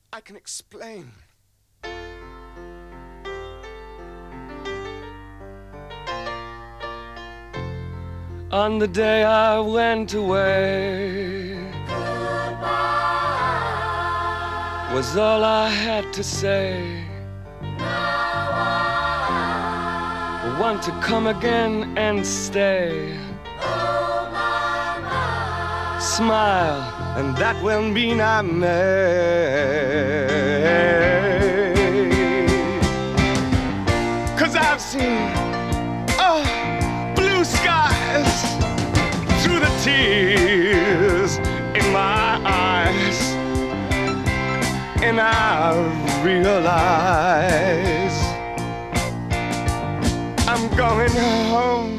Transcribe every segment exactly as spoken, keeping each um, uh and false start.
I can explain. On the day I went away, goodbye was all I had to say. Now I want to come again and stay. Oh, my, my. Smile, and that will mean I may. 'Cause I've seen oh, blue skies through the tears in my eyes, and I realize I'm going home.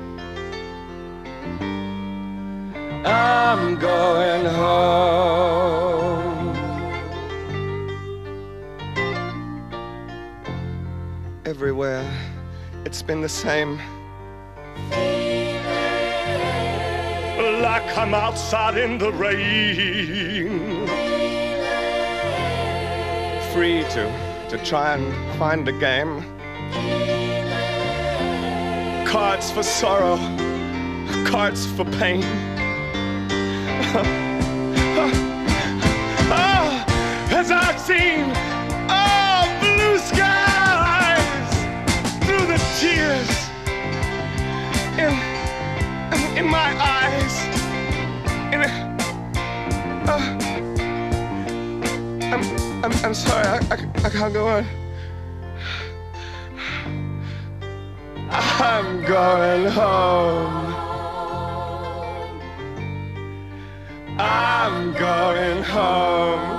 I'm going home. Everywhere it's been the same. Like I'm outside in the rain, free to, to try and find a game. Cards for sorrow, cards for pain. Oh, as I've seen oh, blue skies through the tears in, in my eyes. In a, uh, I'm, I'm, I'm sorry, I, I, I can't go on. I'm going home. I'm going home.